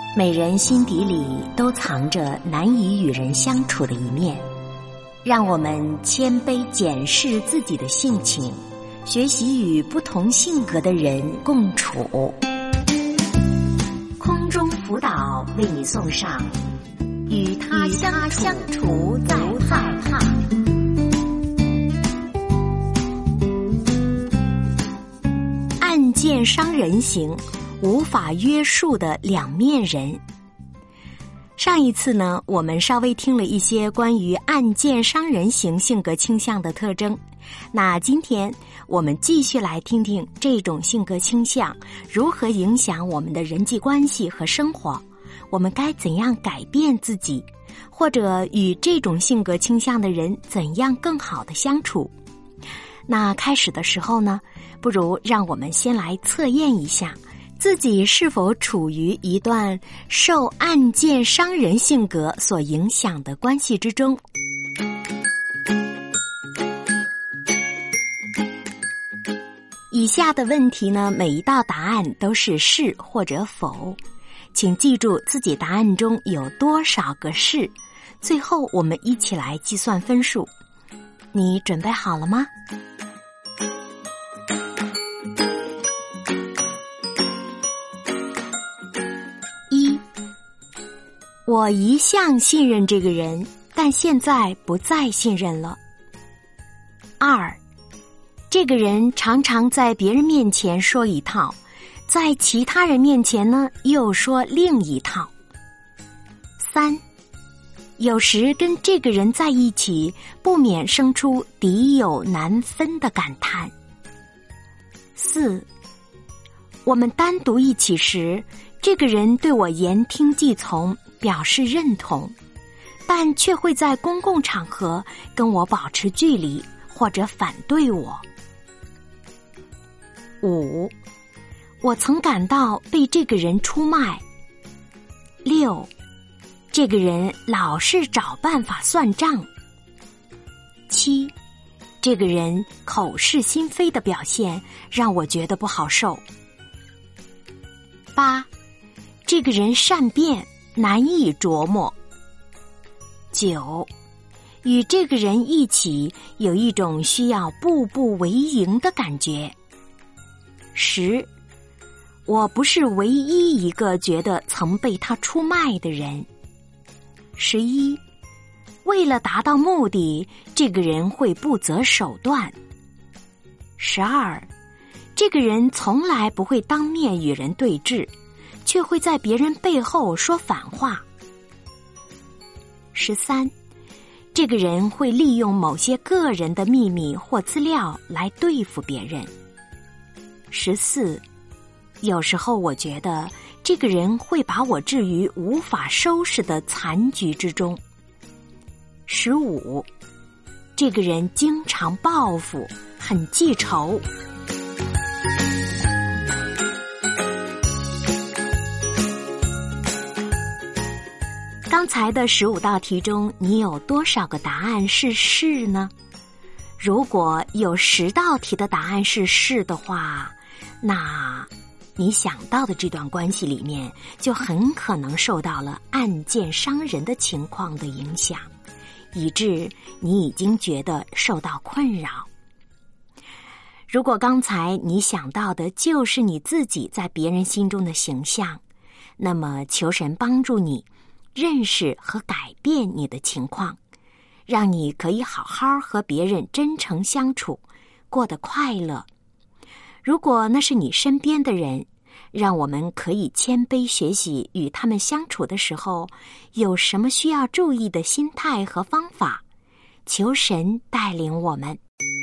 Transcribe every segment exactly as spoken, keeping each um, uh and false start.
每人心底里都藏着难以与人相处的一面，让我们谦卑检视自己的性情，学习与不同性格的人共处。空中辅导为你送上与他相处再害怕。暗箭伤人型，无法约束的两面人。上一次呢，我们稍微听了一些关于暗箭伤人型性格倾向的特征。那今天我们继续来听听这种性格倾向如何影响我们的人际关系和生活，我们该怎样改变自己，或者与这种性格倾向的人怎样更好的相处。那开始的时候呢，不如让我们先来测验一下自己是否处于一段受暗箭伤人性格所影响的关系之中。以下的问题呢，每一道答案都是是或者否，请记住自己答案中有多少个是，最后我们一起来计算分数。你准备好了吗？我一向信任这个人，但现在不再信任了。二，这个人常常在别人面前说一套，在其他人面前呢又说另一套。三，有时跟这个人在一起，不免生出敌友难分的感叹。四，我们单独一起时，这个人对我言听计从，表示认同，但却会在公共场合跟我保持距离或者反对我。五，我曾感到被这个人出卖。六，这个人老是找办法算账。七，这个人口是心非的表现让我觉得不好受。八，这个人善变，难以琢磨。九，与这个人一起有一种需要步步为营的感觉。十，我不是唯一一个觉得曾被他出卖的人。十一，为了达到目的，这个人会不择手段。十二，这个人从来不会当面与人对峙，却会在别人背后说反话。十三，这个人会利用某些个人的秘密或资料来对付别人。十四，有时候我觉得这个人会把我置于无法收拾的残局之中。十五，这个人经常报复，很记仇。刚才的十五道题中，你有多少个答案是是呢？如果有十道题的答案是是的话，那你想到的这段关系里面就很可能受到了暗箭伤人的情况的影响，以致你已经觉得受到困扰。如果刚才你想到的就是你自己在别人心中的形象，那么求神帮助你认识和改变你的情况，让你可以好好和别人真诚相处，过得快乐。如果那是你身边的人，让我们可以谦卑学习与他们相处的时候，有什么需要注意的心态和方法，求神带领我们。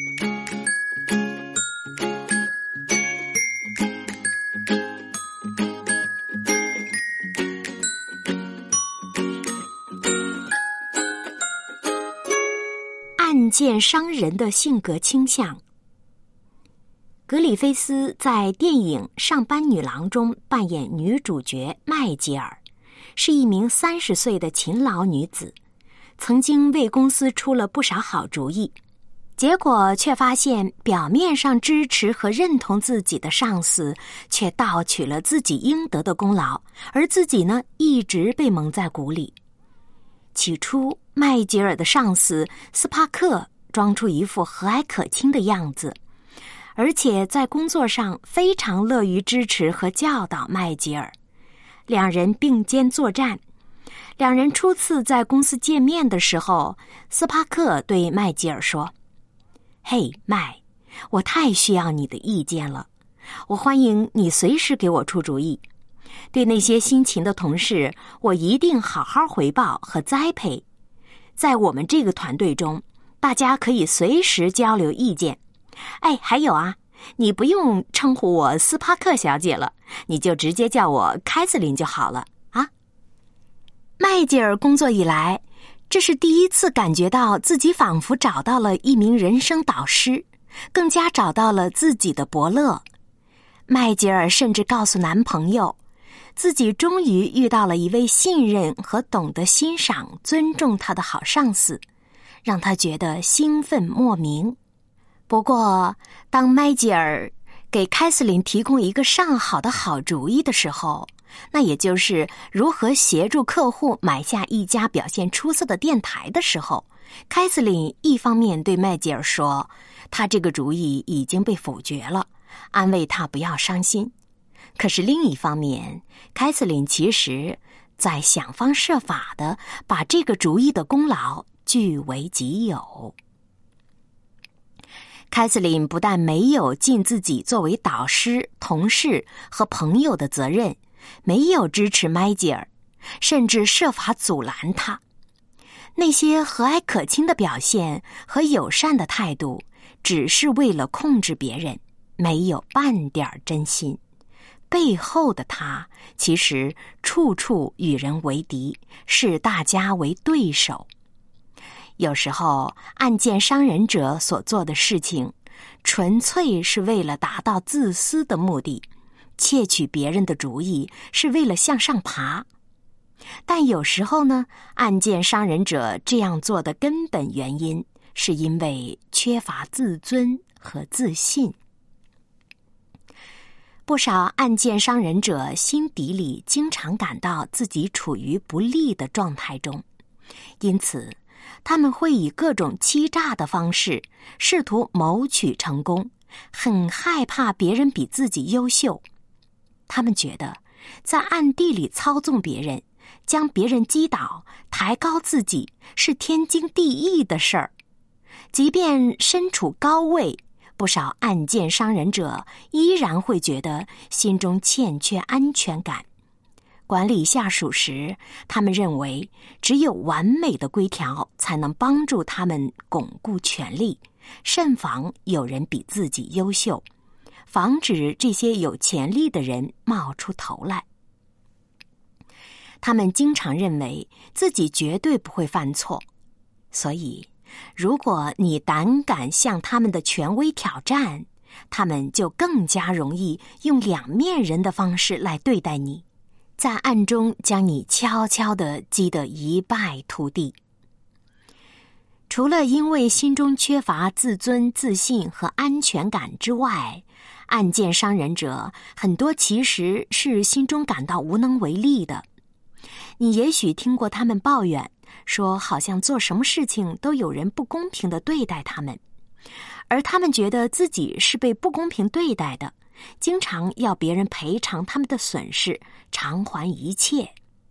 暗箭伤人的性格倾向。格里菲斯在电影《上班女郎》中扮演女主角麦吉尔，是一名三十岁的勤劳女子，曾经为公司出了不少好主意。 结果却发现表面上支持和认同自己的上司却盗取了自己应得的功劳，而自己呢一直被蒙在鼓里。起初麦吉尔的上司斯帕克装出一副和蔼可亲的样子，而且在工作上非常乐于支持和教导麦吉尔。两人并肩作战。两人初次在公司见面的时候，斯帕克对麦吉尔说：嘿，麦，我太需要你的意见了，我欢迎你随时给我出主意。对那些辛勤的同事，我一定好好回报和栽培。在我们这个团队中，大家可以随时交流意见。哎，还有啊，你不用称呼我斯帕克小姐了，你就直接叫我凯瑟琳就好了啊。麦吉尔工作以来，这是第一次感觉到自己仿佛找到了一名人生导师，更加找到了自己的伯乐。麦吉尔甚至告诉男朋友，自己终于遇到了一位信任和懂得欣赏、尊重他的好上司，让他觉得兴奋莫名。不过，当麦吉尔给凯瑟琳提供一个上好的好主意的时候，那也就是如何协助客户买下一家表现出色的电台的时候，凯瑟琳一方面对麦吉尔说，他这个主意已经被否决了，安慰他不要伤心。可是另一方面，凯瑟琳其实在想方设法地把这个主意的功劳据为己有。凯瑟琳不但没有尽自己作为导师、同事和朋友的责任，没有支持麦吉尔，甚至设法阻拦他。那些和蔼可亲的表现和友善的态度，只是为了控制别人，没有半点真心。背后的他其实处处与人为敌，视大家为对手。有时候暗箭伤人者所做的事情，纯粹是为了达到自私的目的，窃取别人的主意是为了向上爬。但有时候呢，暗箭伤人者这样做的根本原因，是因为缺乏自尊和自信。不少暗箭伤人者心底里经常感到自己处于不利的状态中，因此他们会以各种欺诈的方式试图谋取成功，很害怕别人比自己优秀。他们觉得在暗地里操纵别人，将别人击倒，抬高自己是天经地义的事儿。即便身处高位，不少暗箭伤人者依然会觉得心中欠缺安全感。管理下属时，他们认为只有完美的规条才能帮助他们巩固权力，慎防有人比自己优秀，防止这些有潜力的人冒出头来。他们经常认为自己绝对不会犯错，所以如果你胆敢向他们的权威挑战，他们就更加容易用两面人的方式来对待你，在暗中将你悄悄地击得一败涂地。除了因为心中缺乏自尊、自信和安全感之外，暗箭伤人者很多其实是心中感到无能为力的。你也许听过他们抱怨，说好像做什么事情都有人不公平地对待他们，而他们觉得自己是被不公平对待的，经常要别人赔偿他们的损失，偿还一切。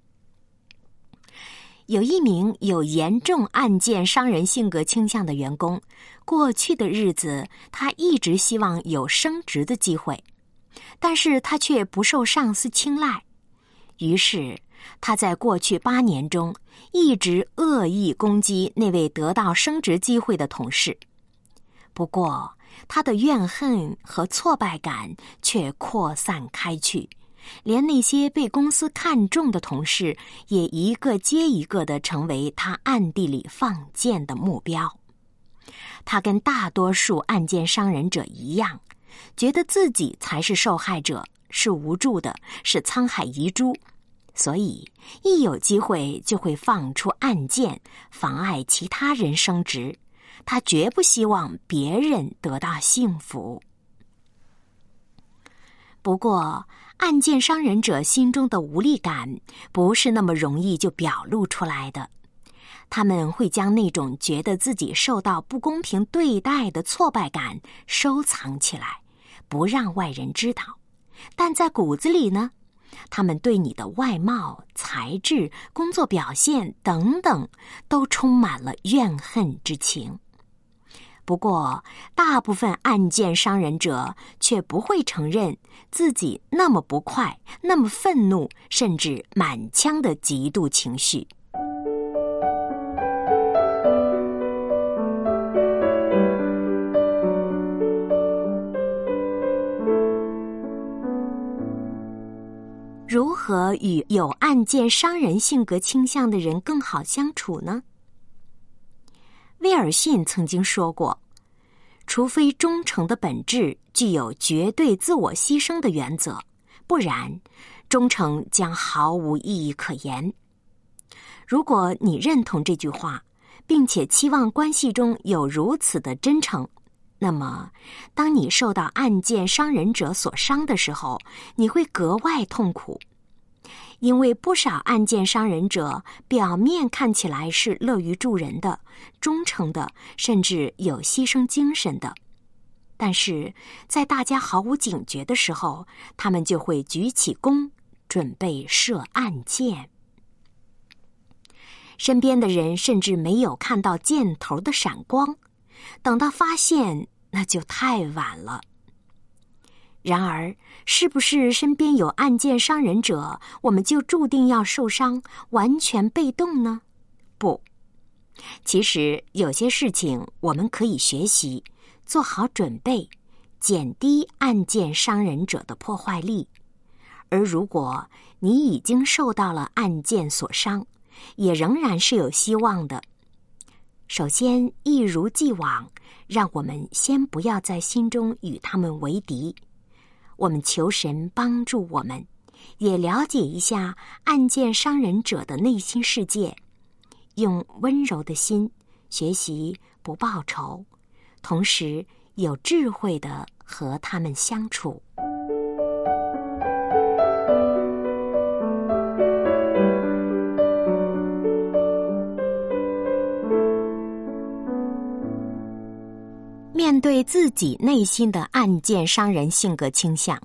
有一名有严重暗箭伤人性格倾向的员工，过去的日子他一直希望有升职的机会，但是他却不受上司青睐。于是他在过去八年中一直恶意攻击那位得到升职机会的同事。不过他的怨恨和挫败感却扩散开去，连那些被公司看重的同事也一个接一个地成为他暗地里放箭的目标。他跟大多数暗箭伤人者一样，觉得自己才是受害者，是无助的，是沧海遗珠，所以一有机会就会放出暗箭，妨碍其他人升职， 他绝不希望别人得到幸福。不过，暗箭伤人者心中的无力感不是那么容易就表露出来的。他们会将那种觉得自己受到不公平对待的挫败感收藏起来，不让外人知道。但在骨子里呢，他们对你的外貌、才智、工作表现等等都充满了怨恨之情。不过，大部分暗箭伤人者却不会承认自己那么不快、那么愤怒，甚至满腔的嫉妒情绪。如何与有暗箭伤人性格倾向的人更好相处呢？威尔逊曾经说过，除非忠诚的本质具有绝对自我牺牲的原则，不然忠诚将毫无意义可言。如果你认同这句话，并且期望关系中有如此的真诚，那么当你受到暗箭伤人者所伤的时候，你会格外痛苦。因为不少暗箭伤人者表面看起来是乐于助人的、忠诚的，甚至有牺牲精神的，但是在大家毫无警觉的时候，他们就会举起弓，准备射暗箭。身边的人甚至没有看到箭头的闪光，等到发现，那就太晚了。然而，是不是身边有暗箭伤人者，我们就注定要受伤，完全被动呢？不，其实有些事情我们可以学习，做好准备，减低暗箭伤人者的破坏力。而如果你已经受到了暗箭所伤，也仍然是有希望的。首先，一如既往，让我们先不要在心中与他们为敌。我们求神帮助我们，也了解一下暗箭伤人者的内心世界，用温柔的心学习不报仇，同时有智慧地和他们相处。面对自己内心的暗箭伤人性格倾向，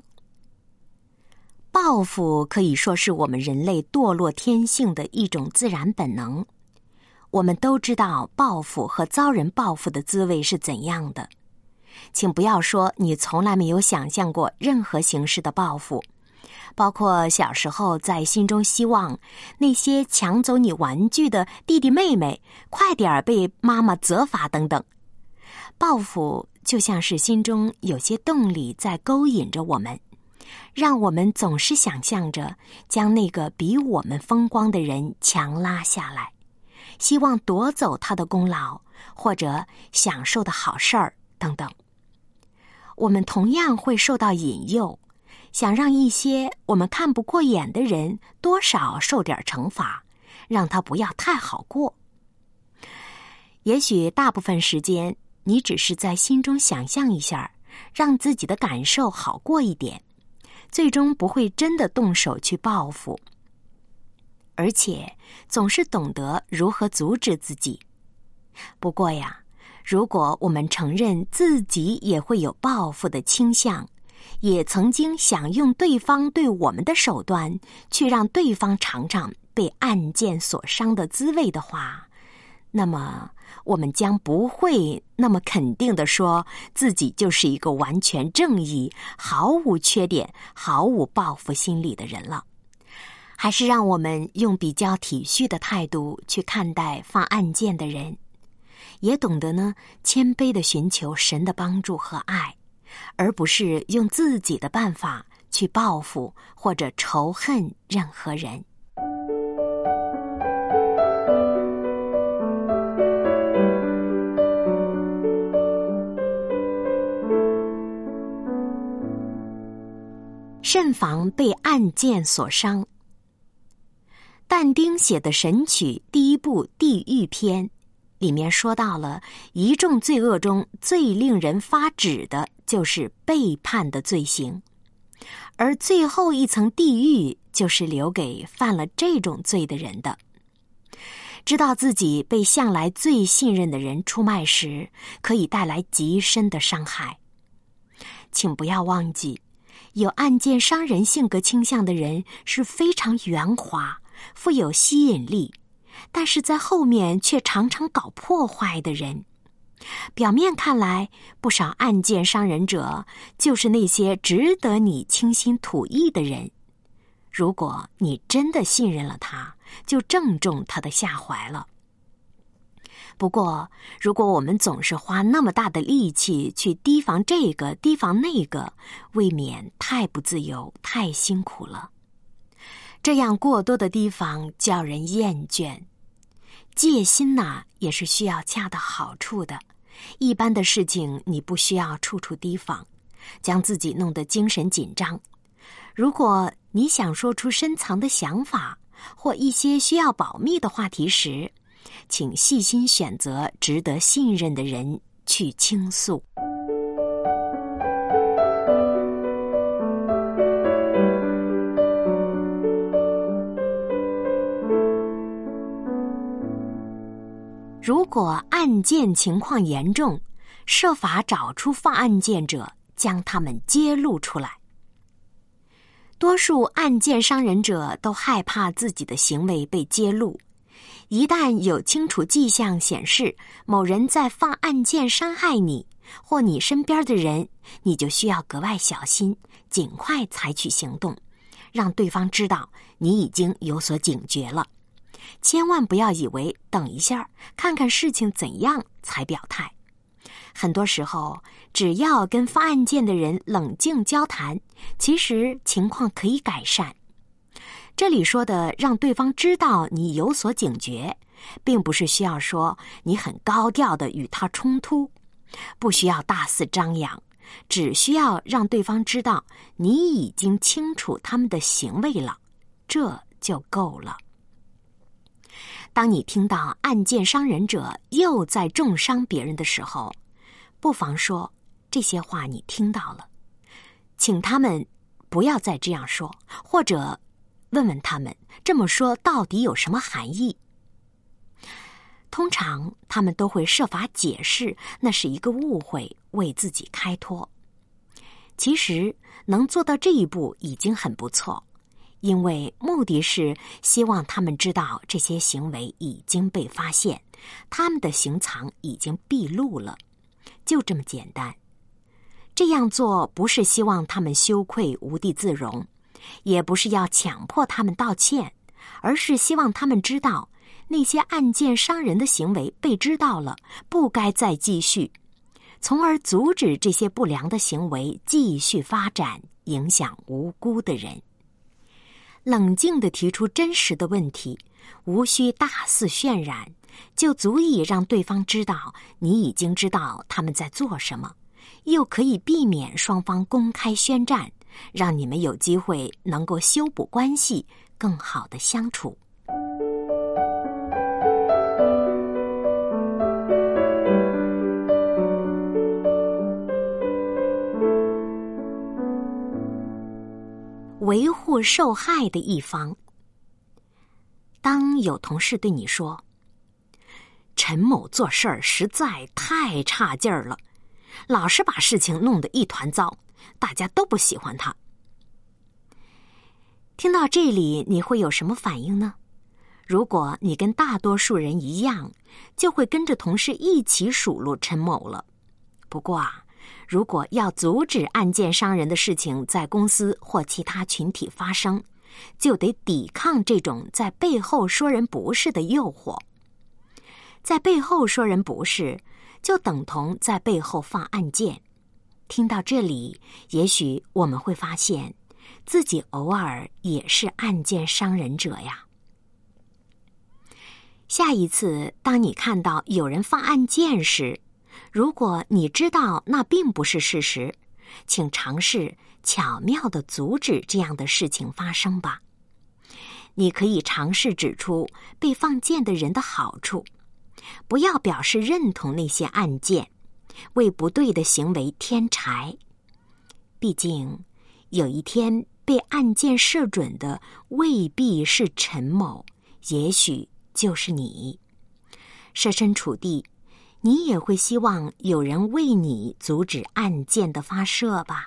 报复可以说是我们人类堕落天性的一种自然本能。我们都知道报复和遭人报复的滋味是怎样的。请不要说你从来没有想象过任何形式的报复，包括小时候在心中希望那些抢走你玩具的弟弟妹妹快点被妈妈责罚等等。报复就像是心中有些动力在勾引着我们，让我们总是想象着将那个比我们风光的人强拉下来，希望夺走他的功劳或者享受的好事儿等等。我们同样会受到引诱，想让一些我们看不过眼的人多少受点惩罚，让他不要太好过。也许大部分时间你只是在心中想象一下，让自己的感受好过一点，最终不会真的动手去报复，而且总是懂得如何阻止自己。不过呀，如果我们承认自己也会有报复的倾向，也曾经想用对方对我们的手段去让对方尝尝被暗箭所伤的滋味的话，那么我们将不会那么肯定地说自己就是一个完全正义、毫无缺点、毫无报复心理的人了。还是让我们用比较体恤的态度去看待放暗箭的人，也懂得呢谦卑地寻求神的帮助和爱，而不是用自己的办法去报复或者仇恨任何人。慎防被暗箭所伤。但丁写的《神曲》第一部《地狱篇》 里面说到了一众罪恶中最令人发指的就是背叛的罪行，而最后一层地狱就是留给犯了这种罪的人的。知道自己被向来最信任的人出卖时，可以带来极深的伤害。请不要忘记，有暗箭伤人性格倾向的人是非常圆滑、富有吸引力，但是在后面却常常搞破坏的人。表面看来，不少暗箭伤人者就是那些值得你倾心吐意的人。如果你真的信任了他，就正中他的下怀了。不过，如果我们总是花那么大的力气去提防这个提防那个，未免太不自由，太辛苦了。这样过多的提防叫人厌倦。戒心呐，也是需要恰到好处的。一般的事情你不需要处处提防，将自己弄得精神紧张。如果你想说出深藏的想法或一些需要保密的话题时，请细心选择值得信任的人去倾诉。如果案件情况严重，设法找出放案件者，将他们揭露出来。多数案件伤人者都害怕自己的行为被揭露，一旦有清楚迹象显示某人在放案件伤害你或你身边的人，你就需要格外小心，尽快采取行动，让对方知道你已经有所警觉了。千万不要以为等一下看看事情怎样才表态。很多时候，只要跟发案件的人冷静交谈，其实情况可以改善。这里说的让对方知道你有所警觉，并不是需要说你很高调地与他冲突，不需要大肆张扬，只需要让对方知道你已经清楚他们的行为了，这就够了。当你听到案件伤人者又在重伤别人的时候，不妨说这些话你听到了，请他们不要再这样说，或者问问他们这么说到底有什么含义。通常他们都会设法解释那是一个误会，为自己开脱。其实能做到这一步已经很不错，因为目的是希望他们知道这些行为已经被发现，他们的行藏已经毕露了，就这么简单。这样做不是希望他们羞愧无地自容，也不是要强迫他们道歉，而是希望他们知道那些案件伤人的行为被知道了，不该再继续，从而阻止这些不良的行为继续发展，影响无辜的人。冷静地提出真实的问题，无需大肆渲染，就足以让对方知道你已经知道他们在做什么，又可以避免双方公开宣战，让你们有机会能够修补关系，更好地相处。维护受害的一方。当有同事对你说，陈某做事儿实在太差劲儿了，老是把事情弄得一团糟，大家都不喜欢他。听到这里，你会有什么反应呢？如果你跟大多数人一样，就会跟着同事一起数落陈某了。不过啊，如果要阻止案件伤人的事情在公司或其他群体发生，就得抵抗这种在背后说人不是的诱惑。在背后说人不是，就等同在背后放案件。听到这里，也许我们会发现，自己偶尔也是案件伤人者呀。下一次，当你看到有人放案件时，如果你知道那并不是事实，请尝试巧妙地阻止这样的事情发生吧。你可以尝试指出被放箭的人的好处， 不要表示认同那些案件，为不对的行为添柴。毕竟，有一天被案件射准的未必是陈某，也许就是你。设身处地，你也会希望有人为你阻止案件的发射吧？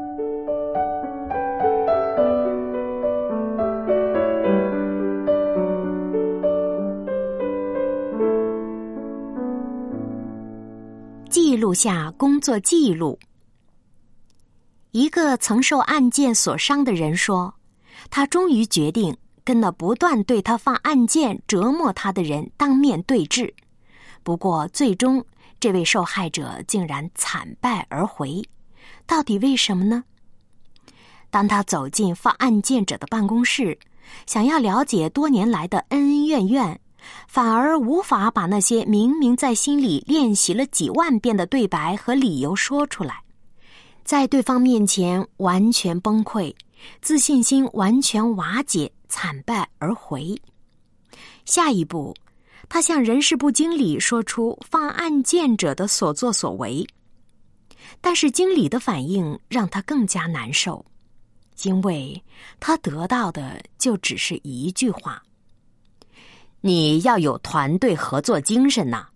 记录下工作记录。一个曾受案件所伤的人说，他终于决定跟那不断对他发案件折磨他的人当面对质。不过最终这位受害者竟然惨败而回，到底为什么呢？当他走进发案件者的办公室，想要了解多年来的恩恩怨怨，反而无法把那些明明在心里练习了几万遍的对白和理由说出来，在对方面前完全崩溃，自信心完全瓦解，惨败而回。下一步，他向人事部经理说出发案件者的所作所为，但是经理的反应让他更加难受，因为他得到的就只是一句话：你要有团队合作精神呐。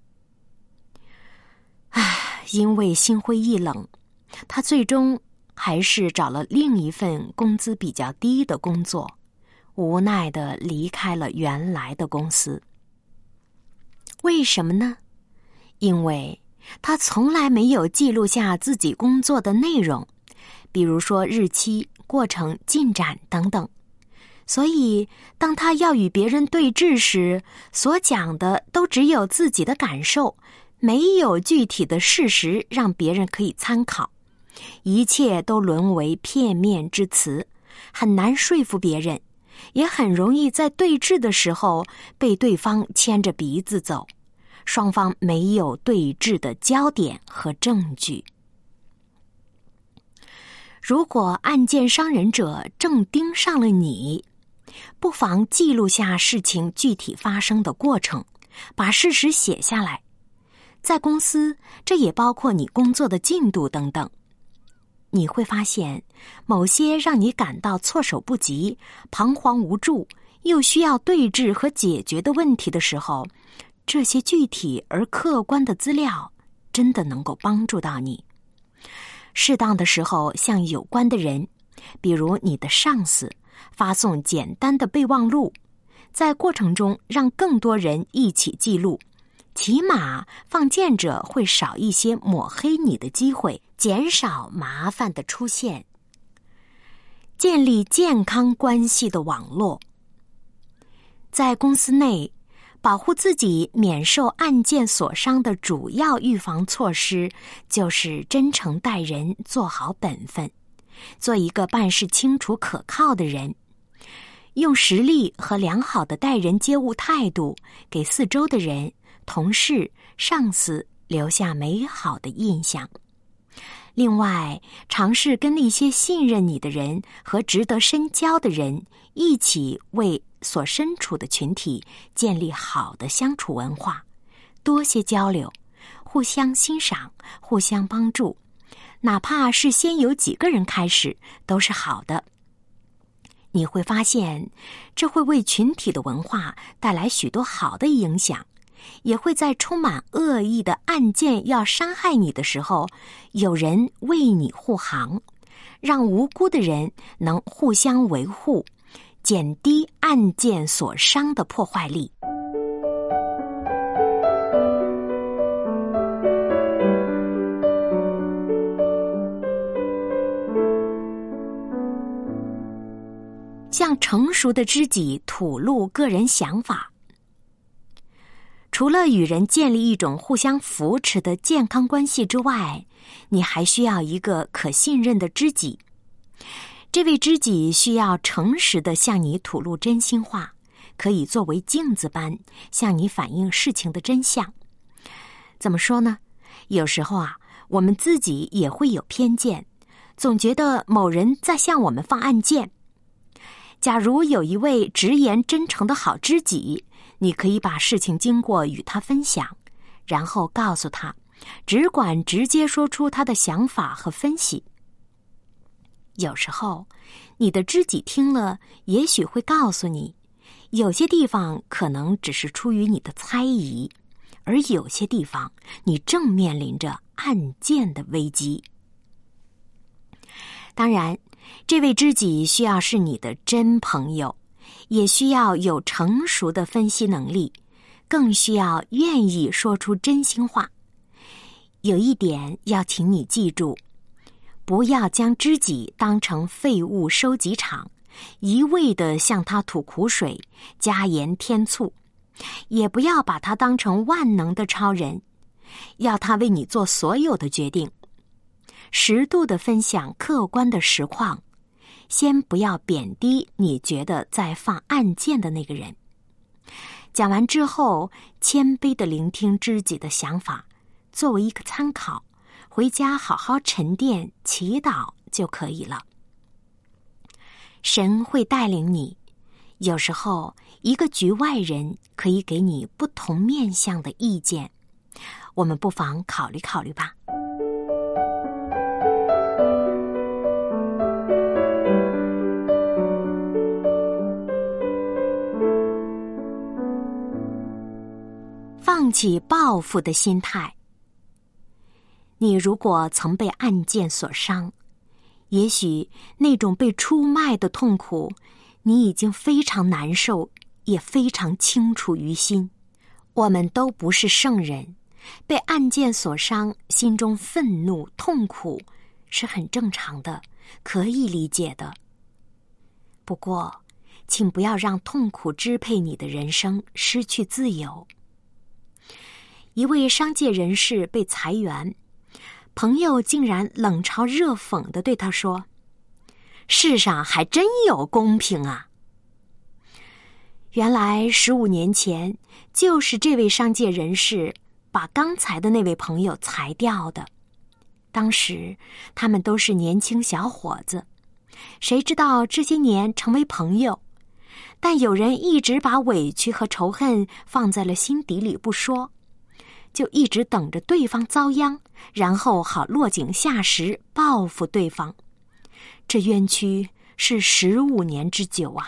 唉，因为心灰意冷，他最终还是找了另一份工资比较低的工作，无奈地离开了原来的公司。为什么呢？因为他从来没有记录下自己工作的内容，比如说日期、过程、进展等等。所以当他要与别人对峙时，所讲的都只有自己的感受，没有具体的事实让别人可以参考，一切都沦为片面之词，很难说服别人，也很容易在对峙的时候被对方牵着鼻子走，双方没有对峙的焦点和证据。如果案件伤人者正盯上了你，不妨记录下事情具体发生的过程，把事实写下来。在公司，这也包括你工作的进度等等。你会发现，某些让你感到措手不及、彷徨无助，又需要对峙和解决的问题的时候，这些具体而客观的资料真的能够帮助到你。适当的时候向有关的人，比如你的上司，发送简单的备忘录，在过程中让更多人一起记录，起码放件者会少一些抹黑你的机会，减少麻烦的出现。建立健康关系的网络。在公司内，保护自己免受案件所伤的主要预防措施就是真诚待人，做好本分，做一个办事清楚可靠的人，用实力和良好的待人接物态度给四周的人、同事、上司留下美好的印象。另外，尝试跟那些信任你的人和值得深交的人一起为所身处的群体建立好的相处文化，多些交流，互相欣赏，互相帮助，哪怕是先由几个人开始，都是好的。你会发现，这会为群体的文化带来许多好的影响，也会在充满恶意的案件要伤害你的时候，有人为你护航，让无辜的人能互相维护，减低案件所伤的破坏力。向成熟的知己吐露个人想法。除了与人建立一种互相扶持的健康关系之外，你还需要一个可信任的知己。这位知己需要诚实地向你吐露真心话，可以作为镜子般向你反映事情的真相。怎么说呢？有时候啊，我们自己也会有偏见，总觉得某人在向我们放暗箭。假如有一位直言真诚的好知己， 你可以把事情经过与他分享，然后告诉他，只管直接说出他的想法和分析。有时候，你的知己听了，也许会告诉你，有些地方可能只是出于你的猜疑，而有些地方你正面临着案件的危机。当然，这位知己需要是你的真朋友，也需要有成熟的分析能力，更需要愿意说出真心话。有一点要请你记住，不要将知己当成废物收集场，一味地向他吐苦水，加盐添醋，也不要把他当成万能的超人，要他为你做所有的决定。适度地分享客观的实况，先不要贬低你觉得在放暗箭的那个人。讲完之后，谦卑地聆听知己的想法，作为一个参考，回家好好沉淀祈祷就可以了。神会带领你，有时候一个局外人可以给你不同面向的意见，我们不妨考虑考虑吧。放弃报复的心态。你如果曾被案件所伤，也许那种被出卖的痛苦，你已经非常难受，也非常清楚于心。我们都不是圣人，被案件所伤，心中愤怒、痛苦是很正常的，可以理解的。不过，请不要让痛苦支配你的人生，失去自由。一位商界人士被裁员，朋友竟然冷嘲热讽地对他说：“世上还真有公平啊！”原来十五年前，就是这位商界人士把刚才的那位朋友裁掉的。当时他们都是年轻小伙子，谁知道这些年成为朋友，但有人一直把委屈和仇恨放在了心底里不说，就一直等着对方遭殃，然后好落井下石，报复对方。这冤屈是十五年之久啊！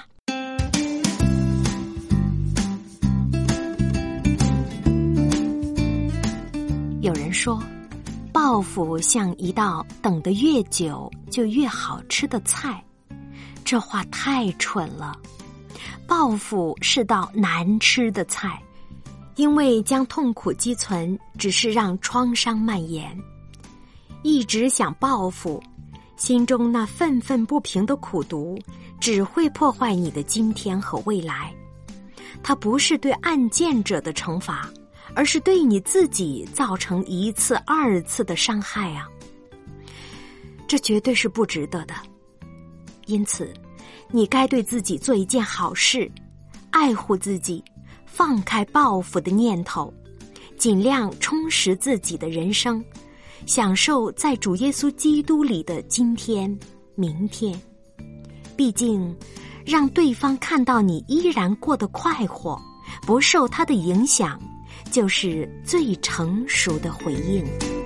有人说，报复像一道等得越久就越好吃的菜，这话太蠢了。报复是道难吃的菜，因为将痛苦积存，只是让创伤蔓延。一直想报复，心中那愤愤不平的苦毒，只会破坏你的今天和未来。它不是对案件者的惩罚，而是对你自己造成一次、二次的伤害啊！这绝对是不值得的。因此，你该对自己做一件好事，爱护自己，放开报复的念头，尽量充实自己的人生，享受在主耶稣基督里的今天、明天。毕竟，让对方看到你依然过得快活，不受他的影响，就是最成熟的回应。